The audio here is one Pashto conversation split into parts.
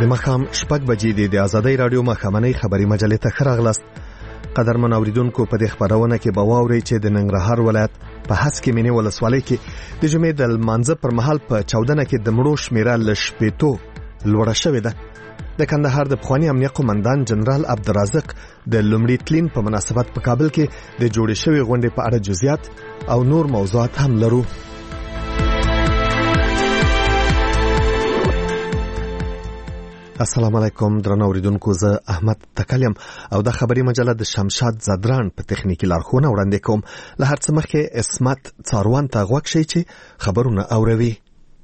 د ماښام 6 بجې د آزادۍ رادیو ماښامنۍ خبري مجلې ته ښه راغلاست. قدرمن اوریدونکو، په دې خبرونه کې به واورئ چې د ننګرهار ولایت په هسکې مینې ولسوالۍ کې د جمعې د لمانځه پر مهال په چاودنه کې د مړو شمیره له 80 لوړه شوې ده. د کندهار د پخوانی امنیه قومندان جنرال عبدالرازق د لومړي تلین په مناسبت په کابل کې د جوړې شوې غونډې په اړه جزئیات او نور موضوعات هم لرو. السلام علیکم درنو اوریدونکو، زه احمد تکلم او د خبري مجله د شمشاد زدران په تخنیکی لارښوونه وړاندې کوم. له هر څه مخکې اسمت څاروان ته غوږ شئ چې خبرونه اوروي.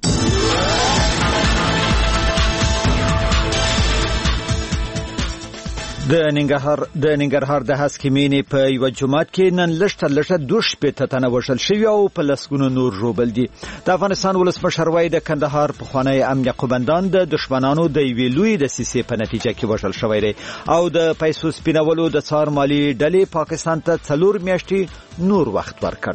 د ننګرهار د هسکې مینې په یو جماعت کې نن لږه 2 تنه وژل شوي او په لسګونو نور ژوبل دي. د افغانستان ولسمشر وایي د کندهار پخوانی امنیه قومندان د دشمنانو د یوې لویې دسیسې په نتیجه کې وژل شوی دی او د پیسو سپینولو د څار مالي ډلې پاکستان ته 4 میاشتې نور وخت ورکړ.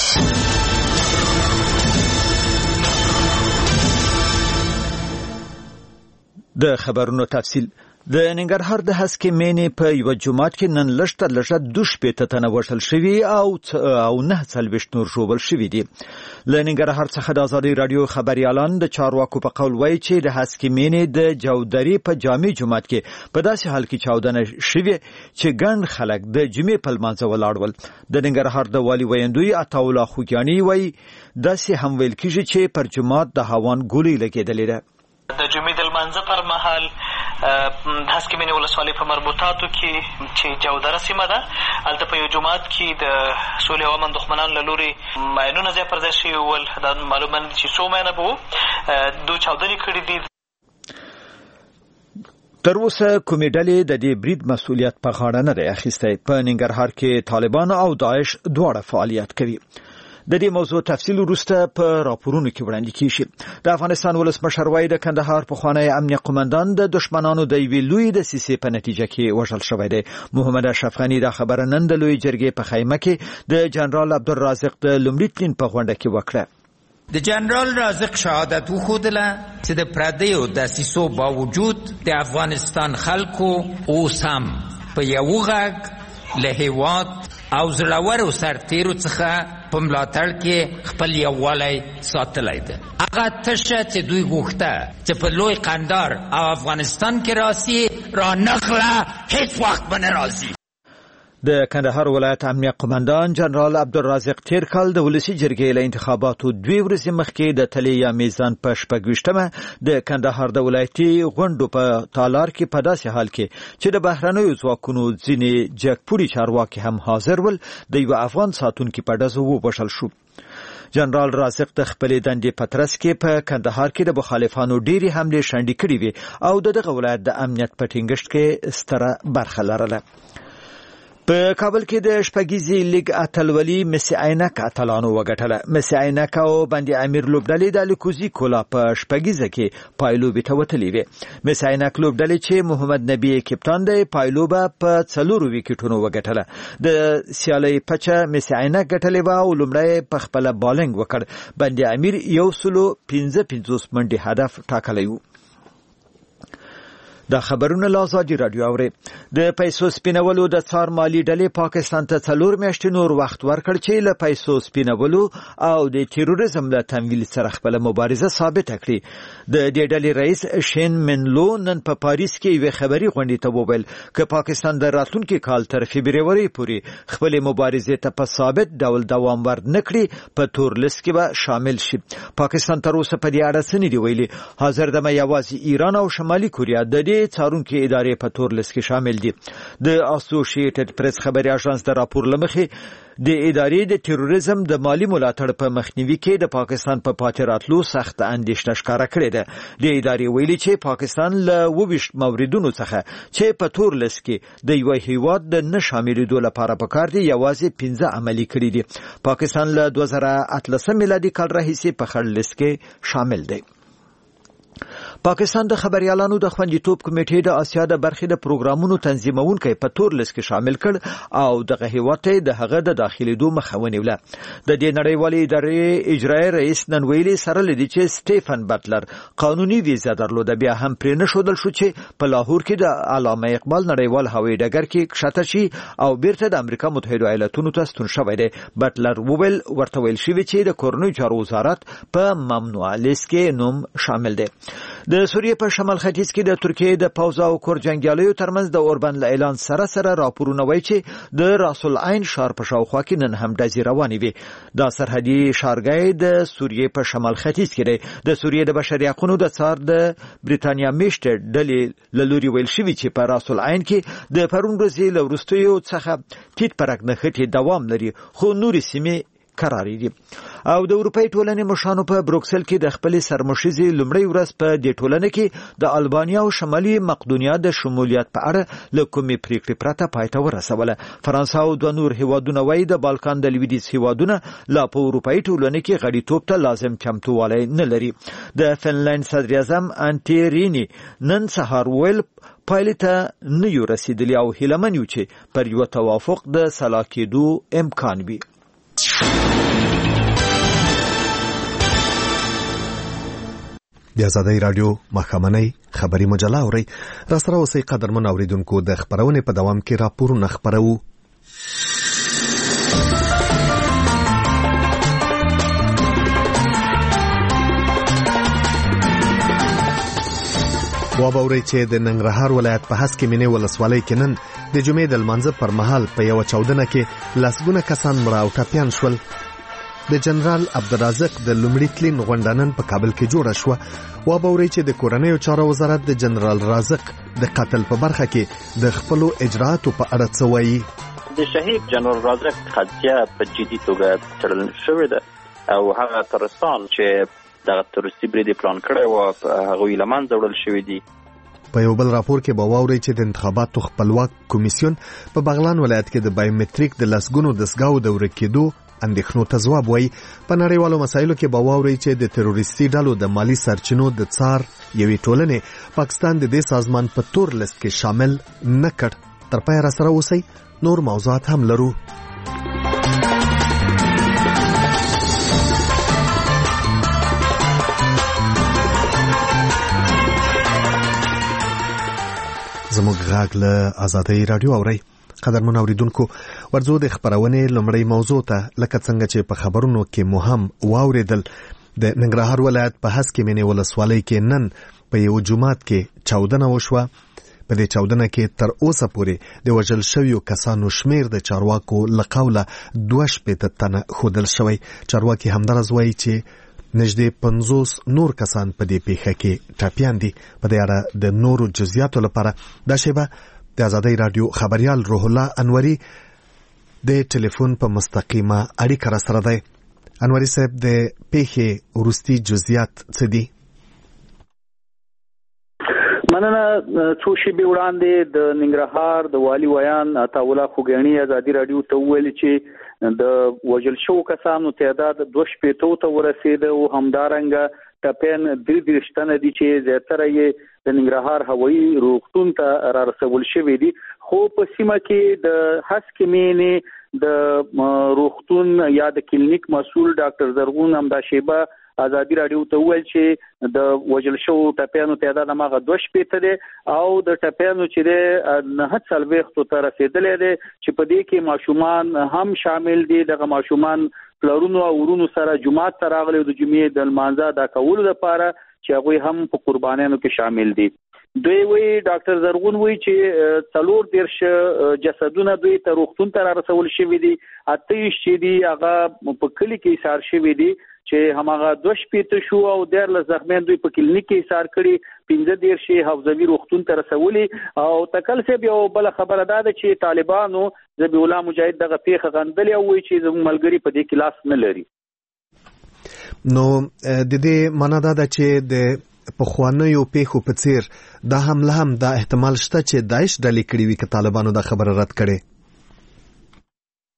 د خبرونو تفصیل. د ننګرهار د هسکې مینې په یو جماعت کې نن لږه 2 تنه وژل شوي او 49 نور ژوبل شوي دي. له ننګرهار څخه د آزادۍ رادیو خبريالان د چارواکو په قول وایي چې د هسکې مینې د جودري په جامع جماعت کې په داسې حال کې چاودنه شوې چې ګڼ خلک د جمعې په لمانځه ولاړ ول. د ننګرهار د والي ویندوی عطاالله خوګیاني وایي داسې هم ویل کېږي چې پر جماعت د هاوان ګولۍ لګېدلې ده. د جمعې د لمانځه پر مهال هسکې مینې ولسوالۍ په مربوطاتو کې چې جودره سیمه ده، هلته په یو جومات کې د سولې او امن دښمنانو له لورې ماینونه ځای پر ځای شوي ول. دا معلومه نه چې څو ماینه به وو، دوی چاودنې کړي دي. تر اوسه کومې ډلې د دې برید مسؤلیت په غاړه نه دی اخیستی. په ننګرهار کې طالبان او داعش دواړه فعالیت کوي. د دې موضوع تفصیل وروسته په راپورونو کې وړاندې کیږي. د افغانستان ولسمشر وایي د کندهار پخوانی امنیه قومندان د دشمنانو د یوې لویې دسیسې په نتیجه کې وژل شوی دی. محمد اشرف غني دا خبره نن د لوی جرګې په خیمه کې د جنرال عبدالرازق د لومړي تلین په غونډه کې وکړه. د جنرال رازق شهادت وښودله چې د پردیو دسیسو باوجود د افغانستان خلکو اوس هم په یو غږ له هېواد او زړورو سرتیرو څخه په ملاتړ کې خپل یووالی ساتلی ده. هغه تشه چې دوی غوښته چې په لوی قندار او افغانستان کې راسي، را نغله هیڅ وخت به نه راځي. د کندهار ولایت امنیه قومندان جنرال عبدالرازق تیر کال د ولسي جرګې له انتخاباتو 2 ورځې مخکې د تلې یا میزان په 26مه د کندهار د ولایتي غونډو په تالار کې په داسې حال کې چې د بهرنیو ځواکونو ځینې جګپوړي چارواکي هم حاضر ول د یو افغان ساتونکي په ډزو ووژل شو. جنرال رازق د خپلې دندې په ترڅ کې په کندهار کې د مخالفانو ډېرې حملې شنډې کړې وې او دغه ولایت د امنیت په ټینګښت کې ستره برخه لرله. په کابل کې د شپږیزې لیګ اتلولي مسی عینک اتلانو وګټله. مسی عینک او بندي امیر لوبډلې د لیکوزي کولا په شپږیزه کې پایلوبې ته وتلې وې. مسی عینک لوبډلې چې محمد نبی کپتان دی پایلوبه په 4 وکټونو وګټله. د سیالۍ پچه مسی عینک ګټلې و او لومړی په خپل بالنګ وکړ. بندي امیر 155 منډې هدف ټاکلی و. دا خبرونه له آزادۍ رادیو اوري. د پیسو سپینولو د څار مالي ډلې پاکستان ته 4 میاشتې نور وخت ورکړ چې له پیسو سپینولو او د تیروریزم له تمویل سره خپل مبارزه ثابت کړي. د دې ډلې رئیس شین منلو نن په پاریس کې یو خبري غونډه ته وویل چې پاکستان د راتلونکي کال تر فبرवरी پورې خپل مبارزه ته په ثابت ډول دوام ورنکړي په تور لیست کې به شامل شي. پاکستان تر اوسه په دې اړه څه نه دی ویلي. حاضر دمه یوازې ایران او شمالي کوریا د دې څارونکو ادارې په تور لیست کې شامل دي. د اسوسییټډ پریس خبري اژانس د راپور لمخې د ادارې د تیروریزم د مالی ملاتړ په مخنیوي کې د پاکستان په پاتې راتلو سخت اندېښنه ښکاره کړې ده. د ادارې ویلي چې پاکستان له 22 موردونو څخه چې په تور لیست کې د یو هیواد د نه شاملېدو لپاره پکار دي یوازې 15 عملي کړي دي. پاکستان له 2018 میلادي کال راهیسې په خړ لیست کې شامل دی. پاکستان د خبريالانو د خوندیتوب کمیټې د آسیا د برخې د پروګرامونو تنظیمونکو په تور لیست کې شامل کړ او دغه هیواد د هغه د داخليدو مخه ونیوله. د دې نړیوالې ادارې اجرایي رئیس نن ویلي سره لدی چې سټيفن بټلر قانوني ویزا درلوده، بیا هم پرې نشودل شو چې په لاهور کې د علامه اقبال نړیوال هوایي ډګر کې کښته شي او بیرته د امریکا متحده ایالاتونو ته ستون شوی دی. بټلر وویل ورته ویل شوی چې د کورنۍ چارو وزارت په ممنوع لیست کې نوم شامل دی. د سوریې په شمال ختیځ کې د ترکیې د پوځ او کور جنگیالیو ترمنځ د اوربند له اعلان سره راپورونه وایي چې د راس العین ښار په شاوخوا کې نن هم ډزې روانې وي. دا سرحدي ښارګی د سوریې په شمال ختیځ کې دی. د سوریې د بشري حقوقو د څار د بریتانیا میشته ډلې له لوري ویل شوی چې په راس العین کې د پرون ورځې له وروستیو څخه ټیټ پرک نښتې دوام لري، خو نورې سیمې قرار دي. او د اروپای ټولنې مشرانو په بروکسل کې د خپل سرمشيزي لومړی ورځ په دې ټولنه کې د البانیا او شمالي مقدونیا د شمولیت په اړه له کومې پریکړې پرته پای ته ورسوله. فرانسه او د نور هیوادونو وایي د بالکان د لویدیځ هیوادونه لا په اروپای ټولنه کې غړیتوب ته لازم چمتووالی نه لري. د فنلند صدر اعظم انټي رینی نن سهار ویل پایلې ته نه یو رسیدلی او هیلمن یو چې پر یو توافق د سلا کېدو امکان وي. د آزادۍ رادیو مخامنۍ خبري مجله اوري. را سره اوسئ قدرمن اوریدونکو، د خبرونې په دوام کې راپورونه خبرو. وابوري چې د ننګرهار ولایت په هسکې مینې ولسوالۍ کې نن د جمعې د لمانځه پر مهال په یو چاودنه کې لسګونه کسان مړه او ټپیان شول. د جنرال عبدالرازق د لومړي تلین غونډه نن په کابل کې جوړه شوه. وابوري چې د کورنیو چارو وزارت د جنرال رازق د قتل په برخه کې د خپلو اجراءاتو په اړه څه وایي. د شهید جنرال رازق قضیه په جدي توګه څېړل شوې ده او هغه ترستان چې دغه تروریستي برید پلان کړی و هغوی له منځه وړل شوي دي. په یو بل راپور کې به واورئ چې د انتخاباتو خپلواک کمیسیون په بغلان ولایت کې د بایومټریک د لسګونو دستګاو د ورک کېدو اندېښنو ته ځواب وایي. په نړیوالو مسایلو کې به واورئ چې د تروریستي ډلو د مالی سرچینو د څار یوې ټولنې پاکستان د دې سازمان په تور لیست کې شامل نه کړ. تر پایه را سره اوسئ، نور موضوعات هم لرو. زموږ غږ له آزادۍ رادیو اوري. قدرمن اوریدونکو، ورځو د خبرونې لومړی موضوع ته لکه څنګه چې په خبرونو کې مهم واوریدل، د ننګرهار ولایت په هسکې مینې ولسوالۍ کې نن په یو جومات کې چاودنه وشوه. په دې چاودنه کې تر اوسه پورې د وژل شویو کسانو شمیر د چارواکو له قوله 2 تنه ښودل شوی. چارواکي همدارس وایي چې نږدې 50 نور کسان په دې پیښه کې ټپیان دي. په دې اړه د نورو جزئیاتو لپاره دا شیبه د آزادۍ رادیو خبريال روح الله انوري د ټلیفون په مستقیمه اړیکه را سره دی. انوري صاحب، د پیښې وروستي جزئیات څه دي؟ مننه. څو شېبې وړاندې د ننګرهار د والي ویان عطاالله خوګیاڼي آزادۍ رادیو ته وویل چې د وژل شوو کسانو تعداد 2 ته ورسېده او همدارنګه ټپیان 23 تنه دي چې زیاتره یې د ننګرهار هوایي روغتون ته را رسول شوي دي. خو په سیمه کې د هسکې مینې د روغتون یا د کلینیک مسؤل ډاکټر زرغون همدا شیبه آزادۍ رادیو ته وویل چې د وژل شوو ټپیانو تعداد هماغه 2 دی او د ټپیانو چې دی 49 ته رسېدلی دی چې په دې کې ماشومان هم شامل دي. دغه ماشومان پلرونو او ورونو سره جمعات ته راغلي د جمعې د لمانځه ادا کولو لپاره چې هغوی هم په قربانیانو کې شامل دي. دوی وی ډاکټر زرغون وی چې 4 جسدونه دوی ته روغتون ته را رسول شوي دي. 28 چې دي هغه په کلی کې ایثار شوي دي چې هماغه 2 شو او 14 زخمیان دوی په کلینیک کې ایثار کړي. 15 حوزوي روغتون ته رسولي. او تکل صاحب یو بل خبره ده چې طالبانو ذبیح الله مجاهد دغه پیښه غندلې او وی چې زموږ ملګری په دې کې لاس نه لري. نو د دې معنا دا ده چې د پخوانیو پیښو په څیر دا حمله هم دا احتمال شته چې داعش ډلې کړي وي که طالبانو دا خبره رد کړي.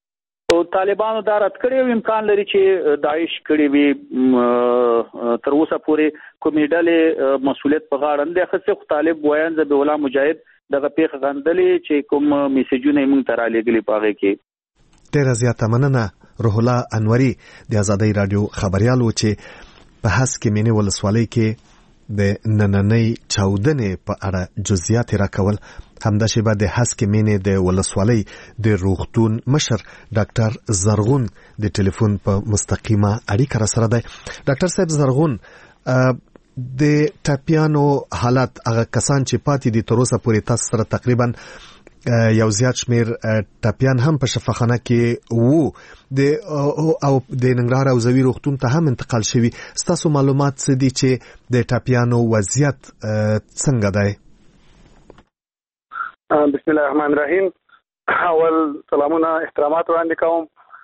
او طالبانو دا رد کړی او امکان لري چې داعش کړی وي تر اوسه پورې کومې ډلې مسؤلیت په غاړه نه اخیستې. خو طالب وایي ذبیح الله مجاهد دغه پیښه غندلې چې کوم میسجونه موږ ته رالېږلي په هغې کې. ډېره زیاته مننه. روح الله انوري د ازادۍ راډیو خبريال و چې په هسکې مینې ولسوالۍ کې د نننۍ چاودنې په اړه جزئیات راکول. همدا شیبه د هسکې مینې د ولسوالۍ د روغتون مشر ډاکټر زرغون د ټلیفون په مستقیمه اړیکه را سره دی. ډاکټر صاحب زرغون، د ټاپیانو حالت، هغه کسان چې پاتې دي تر اوسه پورې تاسو سره تقریبا یو زیات شمیر ټاپیان هم په شفاخانه کې وو او د ننګرهار او زوی روغتون ته هم انتقال شوي. ستاسو معلومات څه دي چې د ټاپیانو وضعیت څنګه دی؟ بسم الله الرحمن الرحیم. اول سلامونه احترامات وړاندې کوم.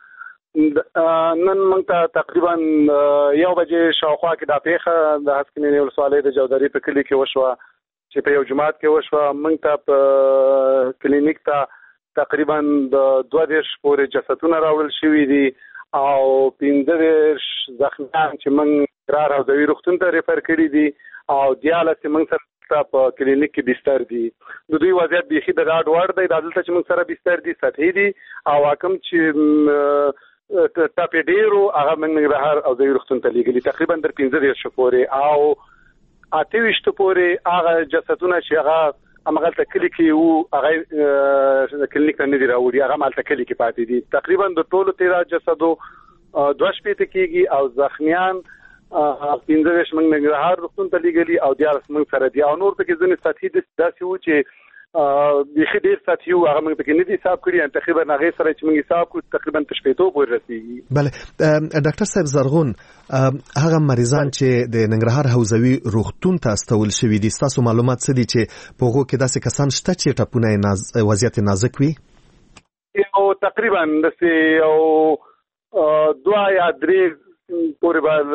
نن موږ ته تقریبا 1 بجې شاوخوا کې دا پیښه د هسکې مینې ولسوالۍ د جودري په کلي کې وشوه چې په یو جماعت کې وشوه. موږ ته په کلینیک ته تقریبا د 22 پورې جسدونه راوړل شوي دي او 15 زخمیان چې موږ ننګرهار او زوی روغتون ته ریفر کړي دي او 14 موږ سره په کلینیک کې بستر دي. د دوی وضعیت بیخي د ډاډ وړ دی. دلته چې موږ سره بستر دي سطحي دي او حکم چې ټاپې ډېرو هغه موږ ننګرهار او زوی روغتون ته لېږلي تقریبا تر 15 پورې او 28 پورې هغه جسدونه چې هغه همغلته کلي کې وو هغه کلینیک ته نه دي راوړي، هغه همالته کلي کې پاتې دي. تقریبا د ټولو 13 جسدو 2 شپېته کېږي او زخمیان 15 موږ ننګرهار روغتون ته لېږلي او 14 موږ سره دي او نور پکې ځینې سطحي داسې وو چې بیخي ډېر سطحي وو، هغه موږ پکې نه دي حساب کړي. تقریبا هغې سره چې موږ حساب کړو تقریبا تر 80 پورې رسېږي. بله ډاکټر صاحب زرغون، هغه مریضان چې د ننګرهار حوزوي روغتون ته استول شوي دي، ستاسو معلومات څه دي چې په هغو کې داسې کسان شته چې ټپونه وضعیت نازک وي؟ یو تقریبا داسې یو 2 یا 3 پورې به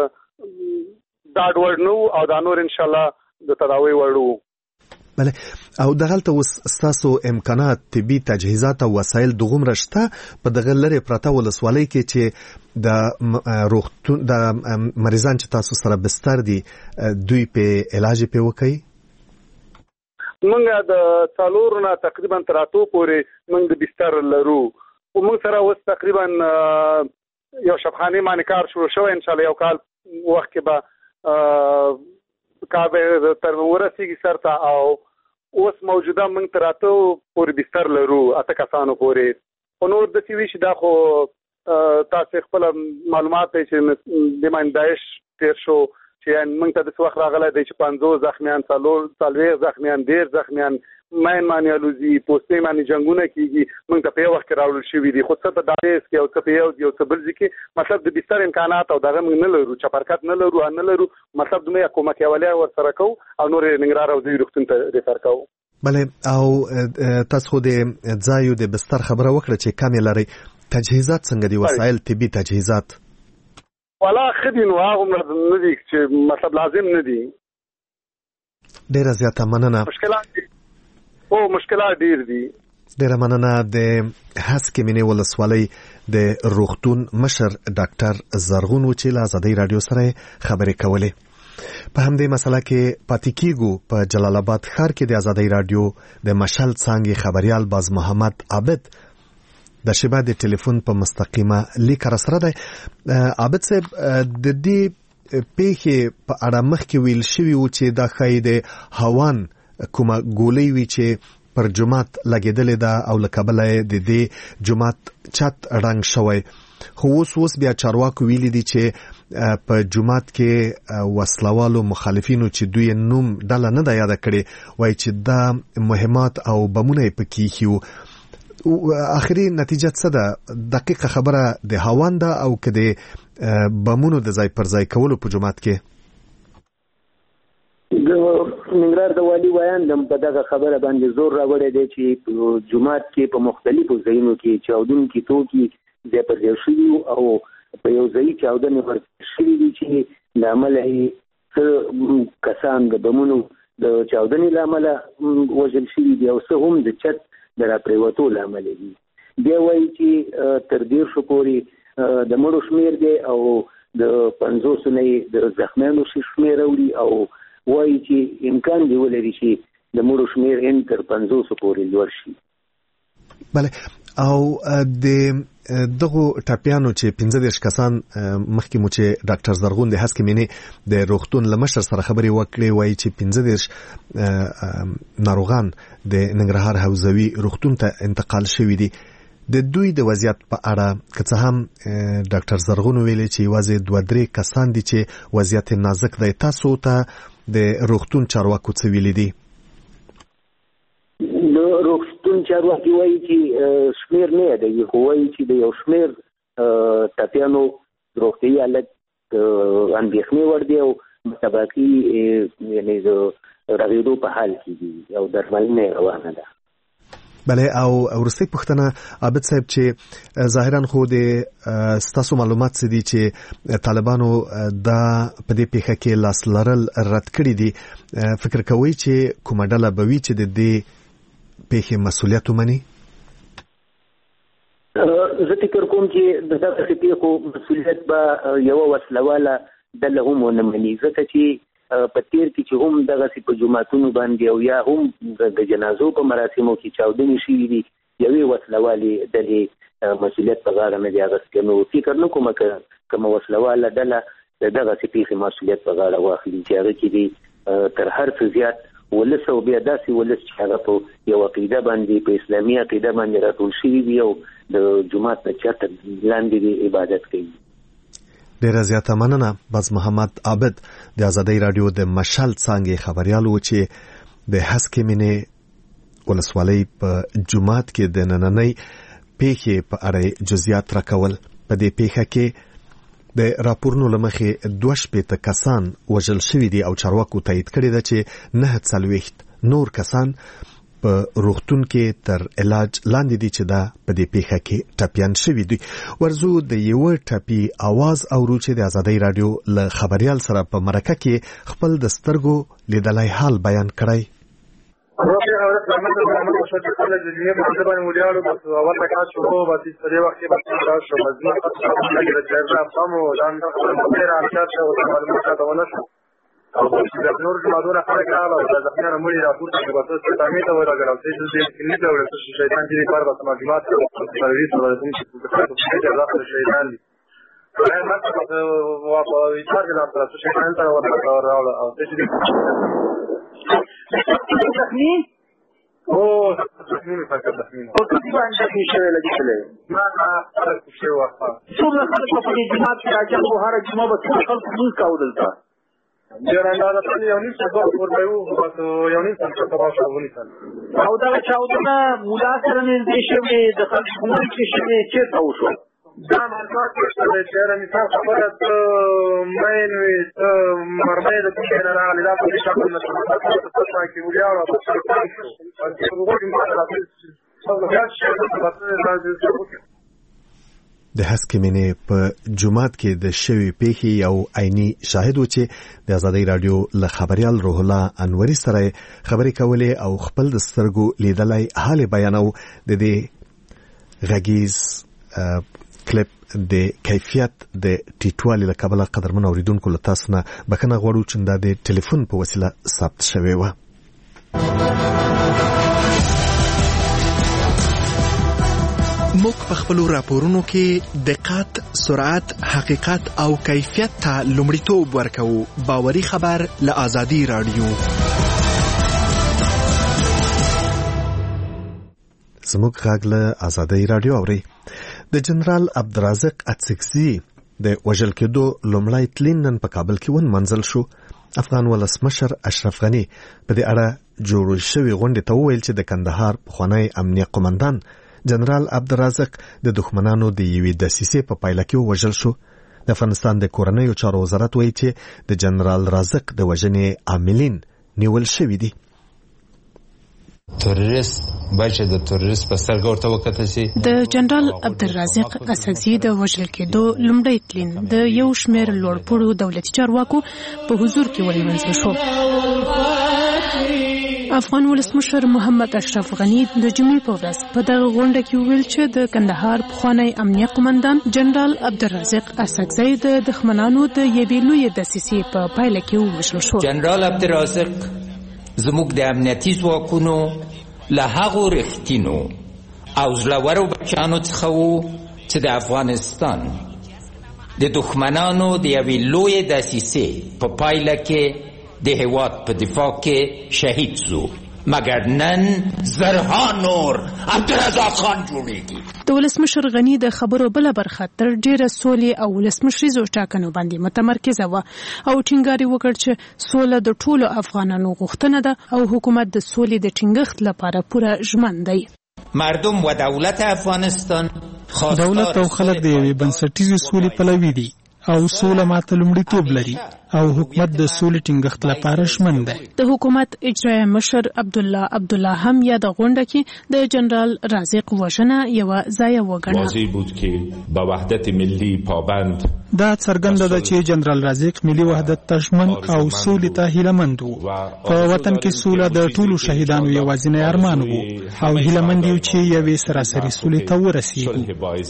ډاډ وړ نه وو او دا نور انشاءالله د تداوی وړ وو. بله، او دغلته اوس ستاسو امکانات، طبي تجهیزات او وسایل دغومره شته په دغه لرې پرته ولسوالۍ کې چې د روغتون د مریضان چې تاسو سره بستر دي دوی په علاج په وکړي؟ موږ د 4 نه تقریبا تر 8 پورې موږ د بستر لرو او موږ سره اوس تقریبا یو شفاخانه باندې کار شروع شوی. ان شاء الله یو کال وخت کې به کار به تر ورسیږي سرته او اوس موجوده موږ تر 8 پورې بستر لرو، 8 کسانو پورې. خو نور د سی وی چې دا خو تاسو خپل معلومات دی چې د من داعش تیر شو چې موږ ته د وخت راغلی دی چې 50 زخمیان 40 زخمیان 10 زخمیان ماین مانی الوزي پوسټې مانی جنگونه کیږي. موږ ته په یو وخت راوړل شوې دي خو څه په داعش کې او څه په یو څه بل ځکه مطلب د بستر امکانات او دغه موږ نه لرو، چپرکټ نه لرو مطلب دومره کومه کېولیا ور سره کو او نور ننګرهار او زوی روغتون ته ریفر کو. بله، او تاسو خو د ځایو د بستر خبره وکړه چې کم لري، تجهیزات څنګه دي؟ وسایل طبي تجهیزات والا خدي نو هغه نه دي چې مطلب لازم نه دي. ډیره زیاته مننه. مشکلات ډیر دي. ډیره مننه. د هسکې مینې ولسوالۍ د روغتون مشر ډاکټر زرغون و چې له ازادۍ راډیو سره خبرې کولې. په همدې مسله کې پاتې کیږو. په جلال آباد ښار کې د ازادۍ راډیو د مشل څانګې خبريال باز محمد عابد د شبا د ټلیفون په مستقیمه لیک را سره دی. عابد صاحب، د دې پیښې په اړه مخکې ویل شوي و چې دا ښایي د هوان کومه ګولۍ وي چې پر جماعت لګېدلې ده او له کبله د دې جماعت چت رنګ شوی. خو اوس بیا چارواکو ویلي دي چې په جماعت کې وسلوالو مخالفینو چې دوی نوم ډله نه ده یاده کړې، وایي چې دا مهمات او بمونه یې پکې ایښي وو. آخري نتیجه څه ده؟ دقیقه خبره د هوان ده او که د بمونو د ځای پر ځای کولو په جماعت کې؟ د ننګرهار د والي ویان په دغه خبره باندې زور راوړی دی چې په جومات کې په مختلفو ځایونو کې چاودونکي توکي ځای پر ځای شوي او په یو ځایي چاودنې ورته شوي دي چې له امله یې څه کسان د بمونو د چاودنې له امله وژل شوي دي او څه هم د چت د راپرېوتو له امله دي. بیا وایي چې تر 10 پورې د مړو شمیر دی او د 50 نه د زخمیانو شمیر وړي او وایي چې امکان دی ولري چې د مړو شمیر تر 50 پورې لوړ شي. بله او د دغه ټاپیانو چې 15 کسان مخکې مو چې ډاکټر زرغون د هسکې مینې د روغتون لمشر سره خبرې وکړې وایي چې 15 ناروغان د ننګرهار حوزوي روغتون ته انتقال شوي دي. د دوی د وضعیت په اړه که څه هم ډاکټر زرغون ویلي چې یوازې 2-3 کسان دي چې وضعیت نازک دی، تاسو ته د روغتون چارواکو څه ویلي دي؟ د روغتون چارواکي وایي چې شمیر نه یادوي، خو وایي چې د یو شمیر ټپیانو روغتیایي حالت اندېښنې وړ دی او متباقي یعنې د رغېدو په حال کې دي او درملنه روانه ده. بله او ورسته پوښتنه عابد صاحب چې ظاهرا خو د ستاسو معلومات څه دي چې طالبانو دا په دې پیښه کې لاس لرل رد کړی دي، فکر کوئ چې کومه ډله به وي چې د دې پیښې مسؤلیت ومني؟ زه فکر کوم چې د دغه پیښو مسؤلیت به یو وسلواله ډله هم ونه مني، ځکه چې په تیر کې چې هم دغه په جماعتونو باندې او یا هم د جنازو په مراسمو کې چاودنې شوي دي، یوې وسلوالې ډلې مسؤلیت په غاړه نه دی اخیستی. نو فکر نه کومه که کومه وسلواله ډله د دغسې پیښې مسؤلیت په غاړه واخلي چې هغه کې دي تر هر څه زیات ولس او بیا داسې ولس چې هغه په یو عقیده باندې په اسلامي عقیده باندې راټول شوي دي او د جومات نه چاته لاندې دي عبادت کوي. ډیره زیاته مننه. باز محمد عابد د آزادۍ رادیو د مشال څانګې خبريال و چې د هسکې مینې ولسوالۍ په جومات کې د نننۍ پیښې په اړه جزئیات راکول. په دې پیښه کې د راپورونو لمخې 2 کسان وژل شوي دي او چارواکو تایید کړی ده چې 9 نور کسان په روغتون کې تر علاج لاندې دي چې دا په دې پیښه کې ټپیان شوي دي. ورزو د یو ټپي आवाज اورو چې د آزادۍ رادیو له خبريال سره په مرکه کې خپل د سترګو لیدلای حال بیان کړی. او د نور جماعتونو خلک راغله او د زخمیانو مړي راپورته کړي، بس اوس تعمیر ته ورغلل او څه دې نه ډول څه شیطان چې کار به سماجمات تروریست ولري چې داخل شیطان دي نه ماته او په ویچار کې راځي چې شیطان ته ورغله او څه دې تخمین او تخمین فقط تخمین او څه باندې چې شوی لګیدل ما خلک شو وخت څومره خلک په دې جماعت کې راځي او هر جمعه به خلک موږ کاودل تا جراندا د یو نیم څه دوه ورته بس یو نیم څه په واشه ونیسل او دا چاودنه مولا سره نږدې شوی د خلکو کې شوی چې تاسو دا مرکز چې دا مثال خبره مې نو مرمه د کومه راغلی دا په شکل نه څه کې ویاړ او څه چې وګورئ ما راځي د هسکې مینې په جومات کې د شوی پیښې یو عیني شاهد و چې د آزادۍ رادیو له خبريال روح الله انوري سره خبرې کولې او خپل د سترګو لیدلای حال بیانو. د دې غږیز کلیپ د کیفیت د ټیټوالي له کبله قدرمن اوریدونکو له تاسو نه بخښنه غواړو چې دا د ټلیفون په وسیله ثبت شوی و. موږ په خپل راپورونو کې دقت، سرعت، حقیقت او کیفیت ته لومړیتوب ورکوو. باوري خبر له آزادۍ رادیو. زموږ غږ له آزادۍ رادیو اوري. د جنرال عبدالرازق اڅکزي د وژل کېدو لومړی تلین نن په کابل کې ونمنځل شو. افغان ولسمشر اشرف غني په دې اړه جوړ شوی غونډې ته وویل چې د کندهار پخوانی امنیه قومندان جنرال عبدالرازق د دښمنانو د یوې دسیسې په پایله کې وژل شو. د افغانستان د کورنیو چارو وزارت وایي چې د جنرال رازق د وژنې عاملین نیول شوي دي. تروریست باید د تروریست په سترګه ورته وکتل شي. د جنرال عبدالرازق اڅکزي د وژل کېدو لومړی تلین د یو شمېر لوړپوړو دولتي چارواکو په حضور کې ولمانځل شو. افغان ولسمشر محمد اشرف غنی د جمعې په ورځ په دغه غونډه کې ویل چې د کندهار پخوانی امنیه قومندان جنرال عبدالرازق اسکزی د دښمنانو د یوې لویې دسیسې په پایله کې ووژل شو. جنرال عبدالرازق زموږ د امنیتي ځواکونو له هغو رښتینو او زړورو بچیانو څخه و چې د افغانستان د دښمنانو د یوې لویې دسیسې په پایله کې د هیواد په دفاع کې شهید شو، مګر نن زرها نور عبدالرزاق خان جوړیږي. د ولسمشر غنی د خبرو بله برخه تر ډیره سولې او ولسمشریزو ټاکنو باندې متمرکزه وه او ټینګار یې وکړ چې سوله د ټولو افغانانو غوښتنه ده او حکومت د سولې د ټینګښت لپاره پوره ژمن دی. مردم و دولت افغانستان دولت او خلک د یوې بنسټیزې سولې پلوي دي او سوله ماته لومړیتوب لري او حکومت د سولې ټینګښت لپاره ژمن دی. د حکومت اجرایه مشر عبدالله هم یا د غونډه کې د جنرال رازق وژنه یوه ضایع وګڼه. واضح بود که با وحدت ملی پابند دا څرګنده ده چې جنرال رازق ملي وحدت ته ژمن او سولې ته هیلهمند و. په وطن کې سوله د ټولو شهیدانو یوازینی ارمان و او هیلهمند یو چې یوې سراسري سولې ته ورسیږو.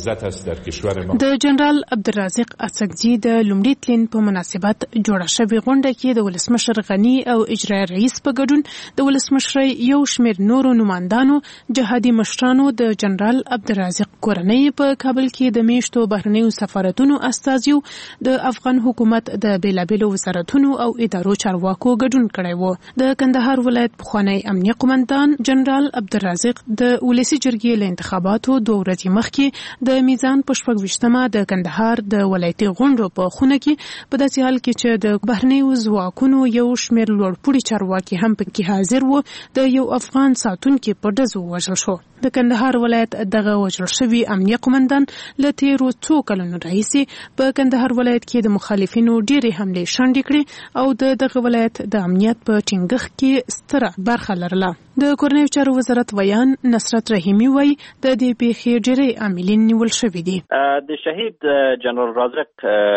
د جنرال عبدالرازق اسکزي د لومړي تلین په مناسبت جوړه شوې غونډه کې د ولسمشر غنی او اجرایه رئیس په ګډون د ولسمشرۍ یو شمېر نورو نمایندانو، جهادي مشرانو، د جنرال عبدالرازق کورنۍ په کابل کې د میشتو بهرنیو سفارتونو استازیو، د افغان حکومت د بیلابیلو وزارتونو او ادارو چارواکو ګډون کړی و. د کندهار ولایت پخوانی امنیه قومندان جنرال عبدالرازق د ولسي جرګې له انتخاباتو 2 ورځې مخکې د میزان په 26مه د کندهار د ولایتي غونډو په خونه کې په داسې حال کې چې د بهرنیو ځواکونو یو شمېر لوړپوړي چارواکي هم پکې حاضر وو، د یو افغان ساتونکي په ډزو ووژل شو. د کندهار ولایت دغه وژل شوي امنیه قومندان له تیرو څو کلونو راهیسې په کندهار ولایت کې د مخالفینو ډېرې حملې شنډې کړې او دغه ولایت د امنیت په ټینګښت کې ستره برخه لرله. د کورنیو چارو وزارت ویان نصرت رحیمي وایي د دې پیښې ډېری عاملین نیول شوي دي. د شهید جنرال رازق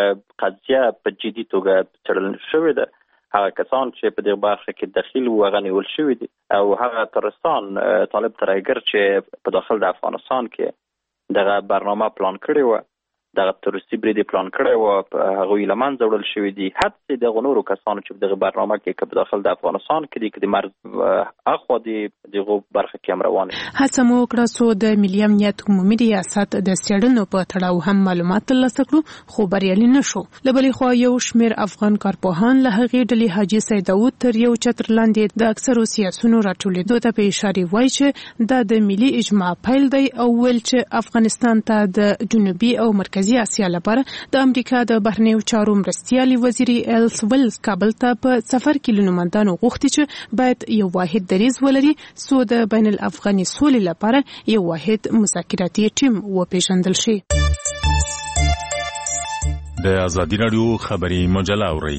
قضیه په جدي توګه څېړل شوې ده. هغه کسان چې په دې برخه کې دخیل وو هغه نیول شوي دي او هغه ترستان طالب ترایګر چې په داخل د افغانستان کې دغه برنامه پلان کړی و، دغه تروریستي برید پلان کړی و، هغه یې له منځه وړل شوي دي. حتی دغه نورو کسانو چې په دغه برنامه کې په داخل د افغانستان کې دي که د مرز اخوا دي دغه برخه کې هم روان دي. هڅه مو وکړه څو د ملي امنیت عمومي ریاست د څېړنو په تړاو هم معلومات ترلاسه کړو، خو بریالي نه شو. له بلې خوا یو شمېر افغان کارپوهان له هغې ډلې حاجي سید داود تر یو چتر لاندې د اکثرو سیاسونو راټولېدو ته په اشارې وایي چې دا د ملي اجماع پیل دی او ویل چې افغانستان ته د جنوبي او مرکزي اسیا لپاره د امریکا د بهرنیو چارو مرستیالي وزیر ایلس ویلز کابل ته په سفر کې له نمایندانو غوښتي چې باید یو واحد دریځ ولري څو د بین الافغاني سولې لپاره یو واحد مذاکراتي ټیم وپېژندل شي. د ازادي راډیو خبري مجله اورئ.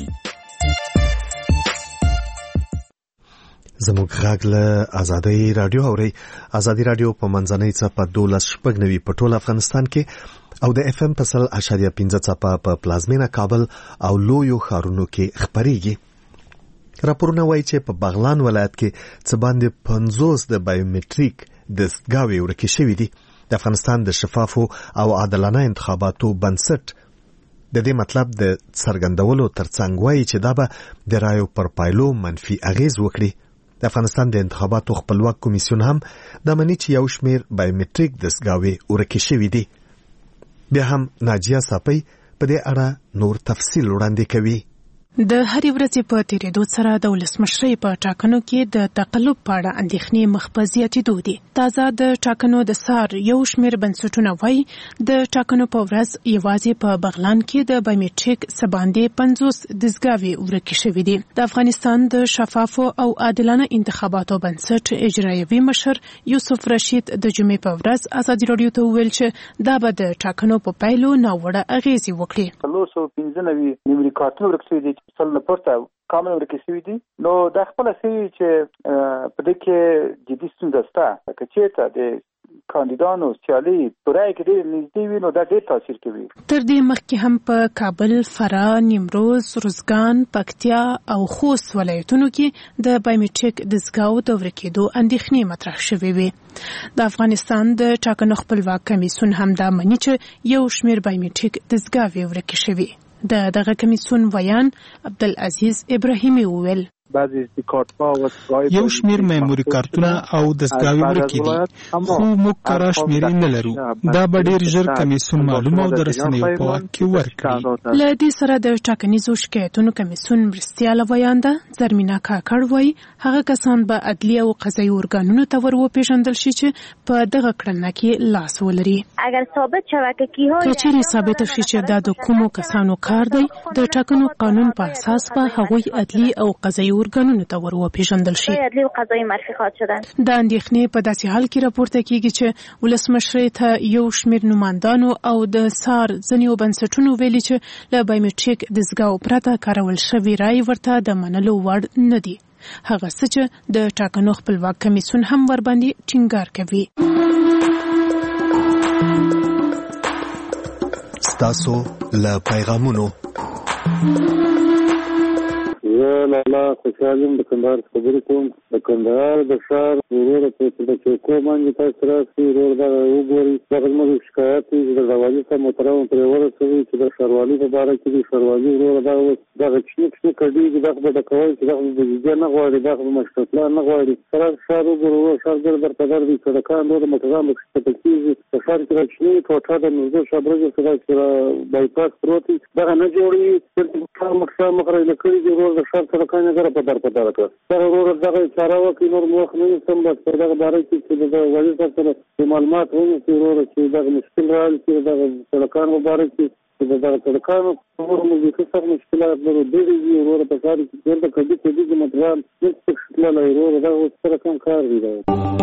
زموږ غږ له ازادي راډیو اورئ. ازادي راډیو په منځنۍ څپه 12.9 په ټول افغانستان کې او د اف ام په 100.5 څپه په پلازمینه کابل او لویو ښارونو کې خبريږي. راپورونه وایي چې په بغلان ولایت کې څه باندې 50 د بایومټریک دستګاوې ورکې شوې دي. د افغانستان د شفافو او عادلانه انتخاباتو بنسټ د دې مطلب د څرګندولو ترڅنګ وایي چې دا به د رایو پر پایلو منفي اغیز وکړي. د افغانستان د انتخاباتو خپلواک کمیسیون هم دا مني چې یو شمېر بایومټریک دستګاوې ورکې شوې دي. بیا هم ناجیه صافی په دې اړه نور تفصیل وړاندې کوي. د هرې ورځې په تیریدو سره د ولسمشرۍ په ټاکنو کې د تقلب په اړه اندېښنې مخ په زیاتېدو دي. تازه د ټاکنو د سار یو شمېر بنسټونه وایي د ټاکنو په ورځ یوازې په بغلان کې د بایومټریک څه باندې 50 دستګاوې ورکې شوې دي. د افغانستان د شفافو او عادلانه انتخاباتو بنسټ اجرایوي مشر یوسف رشید د جمعې په ورځ ازادي راډیو ته وویل چې دا به د ټاکنو په پایلو ناوړه اغېزې وکړي. 315 نیمري کارتونه ورکې شوي دي چې څل نه پورته کامل ورکې شوي دي. نو دا خپله ښیي چې په دې کې جدي ستونزه شته. که چېرته د کاندیدانو سیالي پرای کې ډېر نږدې وي نو دا ډېر تاثیر کوي. تر دې مخکې هم په کابل، فراه، نیمروز، روزګان، پکتیا او خوست ولایتونو کې د بایومټریک دستګاو د ورکېدو اندېښنې مطرح شوې وي. د افغانستان د ټاکنو خپلواک کمیسیون هم دا مني چې یو شمېر بایومټریک دستګاوې ورکې شوي. دغه کمیسیون ویان عبدالعزیز ابراهیمي وویل یو شمیر میموري کارتونه او دستګاوې ورکې دي خو موږ کره شمیرې نه لرو. دا به ډېر ژر کمیسیون معلومه او د رسنیو په واک کې ورکړي. له دې سره د ټاکنیزو شکایتونو کمیسیون مرستیاله ویانده زرمینه کاکړ وایي هغه کسان به عدلي او قضایي ارګانونو ته ور وپېژندل شي چې په دغه کړنه کې لاس ولري. که چیرې ثابته شي چې دا د کومو کسانو کار دی د ټاکنو قانون په اساس به هغوی عدلي او قضایي ارګانونو ته ور وپېژندل شي. دا اندېښنې په داسې حال کې راپورته کیږي چې ولسمشرۍ ته یو شمېر نمایندانو او د سار ځینو بنسټونو ویلي چې له بایومټریک دستګاو پرته کارول شوې رایې ورته د منلو وړ نه دي. هغه څه چې د ټاکنو خپلواک کمیسیون هم ورباندې ټینګار کوي. ستاسو له پیغامونو لالا خوشحالیم د کندهار خبرې کوم. د کندهار د ښار ورور په د چوکو باندې تاسو راسي ورور دا وګوري دغه موږ شکایت دي د والي ته محترم پرې ورسوي چې د ښاروالي په اړه کې د ښاروالي ورور دا دغه چې کډي دغه د کوي چې دغه د نه غواړي دغه مشکل نه غواړي سره ښار ورور ښار در په در دي سړکان نور متغام په تکیږي د ښار کې راځي ټوټه د نوزو شابرګ سره بایپاس پروتي دغه نه جوړي چې مخه مخره لکړي د ورور د ښار سره نه غره په در کړ. دا ورور دغه چاره وکړي نور موخ نه سم بس په دغه باره کې چې د والي سره معلومات ونیسي ورور چې دغه مشکل راځي چې دغه سړکان مبارک چې دغه سړکانو ورور موږ څه مشکلات لرو ډېری ورور په کار کې د کډي د مدران څه مشکل لري ورور دغه سړکان کار دی.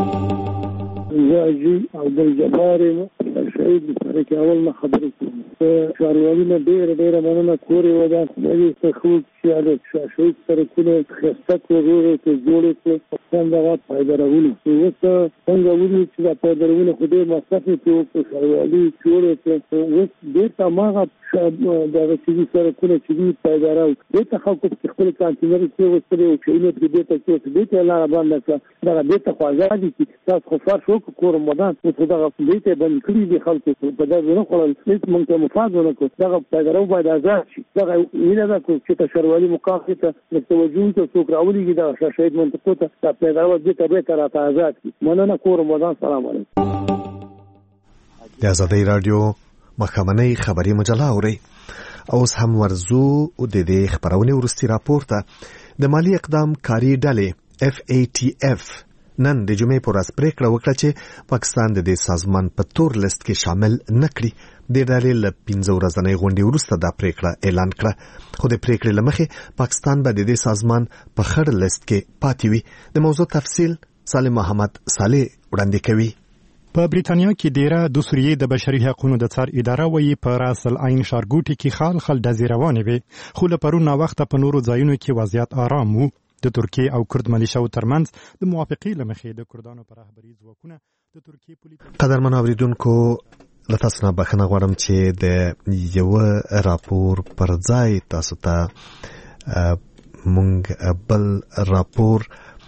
زاجي عبدالجبار شهید سره کې اول نه خبرې کوم. ښاروالي نه ډېره مننه کورې ودا خدای ته خو چې شهید سره کوله خسته کورونه ته جوړې کړې څنګه پایدارولو اوس څنګه ولې چې دا پایدارونه خو دې مصرفي کې ښاروالي جوړې کړې اوس دې تماغه دا چې سره کوله چې پایدارو دې ته خلکو په خپل کانتینر کې وسره او چې نو دې ته کې دې ته لاره باندې دا دې ته خواږه دي چې تاسو خو فرش وکړو کور مدان او دا دې ته باندې کړی دي خلکو په دا نه خلل هیڅ مونږ ته مفاد نه کو دا پایدارو باید آزاد شي دا ویل دا چې ښاروالي مقاصد ته د توجه ته څوک راولي دا شهید منطقه ته دا پیداوار دي ته به تر آزاد کی مننه کور مدان. سلام علیکم. د آزادۍ رادیو مخامنۍ خبري مجله اوري اوس هم ورزو د دې خبرونه ورستي راپورته د مالی اقدام کاری ډلې FATF نن د جمعې پر ورځ پریکړه وکړه چې پاکستان د دې سازمان په تور لیست کې شامل نکړي. د ډلې له 15 ورځې غونډې وروسته دا پریکړه اعلان کړه خو د پریکړې لمخې پاکستان به د دې سازمان په خړ لیست کې پاتې وي. د موضوع تفصیل سالم محمد صالح وړاندې کوي. په بریتانیا کې ډیره د سوریې د بشري حقوقو د څار اداره وایي په راس العین ښارګوټي کې خال ډزې روانې وي خو له پرون وخته په نورو ځایونو کې وضعیت آرام وو. د ترکیې او کرد ملیشو ترمنځ د موافقې لمخې د کردانو پر رهبري ځواکونه د ترکیې پولیس قدرمن اوریدونکو لتاسو نه بخښنه غواړم چې د یو راپور پر ځای تاسو ته مونږ بل راپور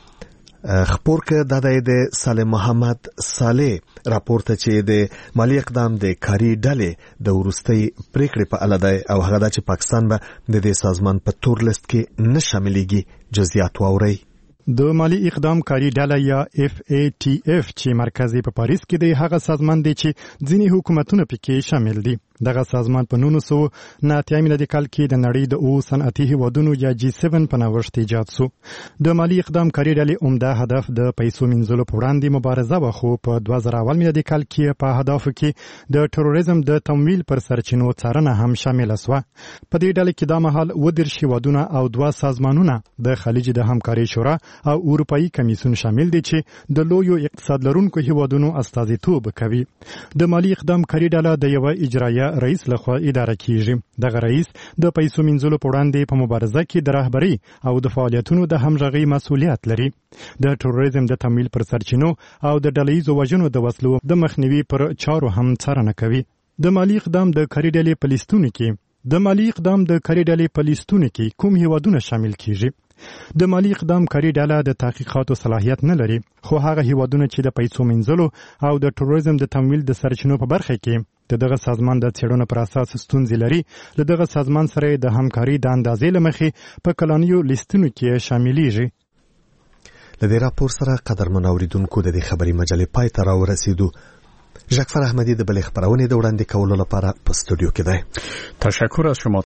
خبر کې د سالم محمد صالح راپور ته چې د مالی اقدام د کاری ډلې د ورستۍ پریکړې په اړه دی او هغه د پاکستان به د دې سازمان په تور لیست کې نه شاملېږي. جزئیات واورئ. د مالی اقدام کاری ډله یا FATF چې مرکزي په پاریس کې دی هغه سازمان دی چې ځینې حکومتونه پکې شامل دي. دغه سازمان په 1990 میلادي کال کې د نړۍ د صنعتي هیوادونو یا G7 په نوښت ایجاد شو. د مالی اقدام کاری ډلې عمده هدف د پیسو منځلو په وړاندې مبارزه و خو په 2000 میلادي کال کې په هدفو کې د تروریزم د تمویل پر سرچینو څارنه هم شامل شوه. په دې ډله کې د مهال ودرش هیوادونه او 2 سازمانونه د خلیج د همکاري شورا او اروپאי کمیسیون شامل دي چې د لویو اقتصاد لرونکو هیوادونو استازیتوب کوي. د مالی اقدام کاری ډله د یو اجرایه رئیس لخوا اداره کیږي. دغه رئیس د پیسو منځلو په وړاندې په مبارزه کې د رهبري او د فعالیتونو د همغږي مسؤلیت لري. د تروریزم د تمویل پر سرچینو او د ډلهییزو وژنو د وسلو د مخنیوي پر چارو هم څارنه کوي. د مالی اقدام د کاري ډلې په لیستونو کې کوم هیوادونه شامل کیږي؟ د مالی اقدام کاري ډله د تحقیقاتو صلاحیت نه لري، خو هغه هیوادونه چې د پیسو منځلو او د تروریزم د تمویل د سرچینو په برخه کې دغه سازمان د څېړنو پر اساس ستونزې لري، له دغه سازمان سره د همکاري د اندازې له مخې په کلانیو لیستونو کې شاملېږي. له دې راپور سره قدرمن اوریدونکو د دې خبري مجلې پای ته راورسېدو. ژکفر احمدی د بلې خبرونې د وړاندې کولو لپاره په استودیو کې دی. تشکر از شما